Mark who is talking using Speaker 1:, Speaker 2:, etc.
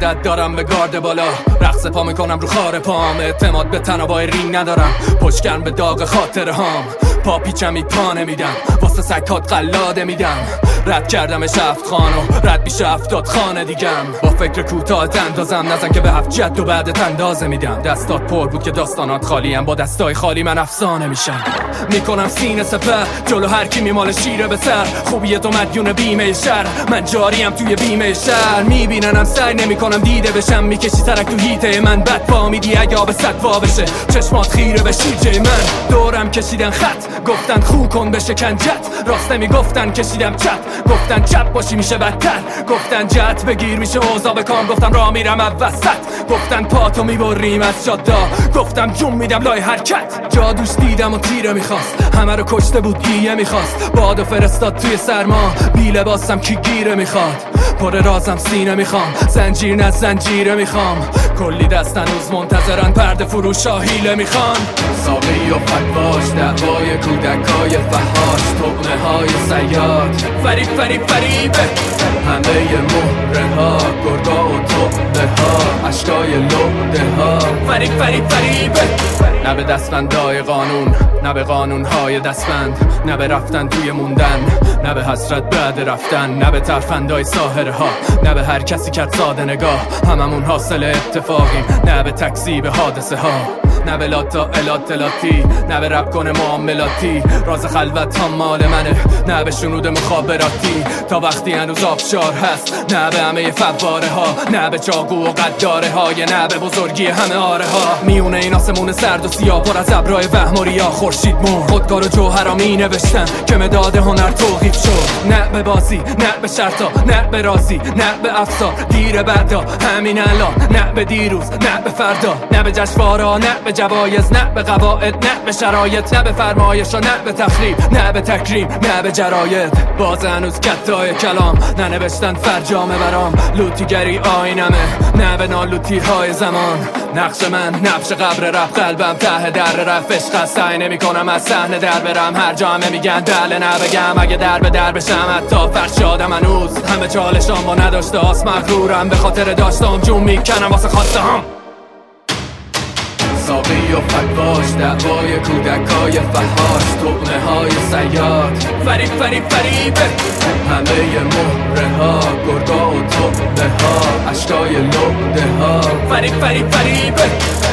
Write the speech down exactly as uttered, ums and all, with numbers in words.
Speaker 1: عادت دارم به گارد بالا، رقص پا میکنم رو خار پام، اعتماد به تنابای رینگ ندارم، پشتگرم به داغ خاطره هام، پا پیچمی پا نمیدم، واسه سکات قلاده میدم، رد کردم شفت خانو رد بیشه افتاد خانه دیگم، با فکر کوتاه اندازم نزن که به هفت جد و بعدت اندازه میدم، دستات پر بود که داستانات خالیم، با دستای خالی من افسانه میشم، میکنم سینه سپر جلو هر کی میمال شیره به سر، خوبیه تو مدیون بیمه شهر، من جاریم توی بیمه شهر، میبیننم سعی نمیکنم دیده بشم، میکشی سرک تو هیته من، بد پا میدی اگه آب صد وا بشه، چشمات خیره به شیجه من، دورم کشیدن خط، گفتن خو کن بشه کنجت، راست نمیگفتن کشیدم چپ، گفتن چپ باشی میشه بدتر، گفتن جت بگیر میشه اوضاع بکام، گفتم راه میرم وسط، گفتن پاتو میبریم از جادا، گفتم جون میدم لای حرکت، جادوش دیدم و تیره میخواست، همه رو کشته بود گیه میخواست، بادو فرستاد توی سرما، بی لباسم کی گیره میخواد، پر رازم سینه میخوام، زنجیر نه زنجیره میخوام، کلی دست هنوز منتظرن پرده فروش هیله میخوان، ساقی و فتواش دعوای کودکای فحاش، طعمه های سیاد، فریب فریب فریبه، همه مهره ها، گرگا و طعمه ها، عشقای لوده ها، فریب فریب فریبه، نه به دستبندای قانون، نه به قانونهای دستبند، نه به رفتن توی موندن، نه به حسرت بعد رفتن، نه به ترفندای ساحره ها، نه به هر کسی که ساده نگاه، هممون حاصل اتفاقیم، نه به تکذیب حادثه ها، نه به لاتا الاتلاتی، نه به رب کنه معاملاتی، راز خلوت هم مال منه، نه به شنود مخابراتی، تا وقتی هنوز آبشار هست، نه به همه فواره ها، نه به چاقو و قداره های، نه به بزرگی همه آره ها، میونه این آسمون سرد و سیاه پر از ابرای وهم و ریا، خورشید مر خودکار و جوهرامی نوشتن که مداد هنر توقیف شد، نه به بازی، نه به شرطا، نه به رازی، نه به افسار، دیر بعدا همین الان، نه به دیروز، نه به فردا، نه به جشنوارا، نه به جوایز، نه به قواعد، نه به شرایط، نه به فرمایش و نه به تخریب، نه به تکریم، نه به جراید، باز هنوز کتای کلام ننوشتن فرجامه برام، لوتیگری آینمه، نه به نالوتی های زمان، نقش من نقش قبر رفت، قلبم ته در رفت، عشق سعی نمی کنم از صحنه در برم، هر جا همه میگن دله نبگم، اگه در به در بشم حتی فرق شادم هنوز، همه چالشام با نداشته هاست، مغرورم به خاطر داشتم، جون میکنم واسه خواسته هم، ساقی و فتواش دعوای کودکای فحاش، طعمه های سیاد، فریب فریب فریبه، همه مهره ها، گرگا و طعمه ها، عشقای لوده ها، فریب فریب فریبه.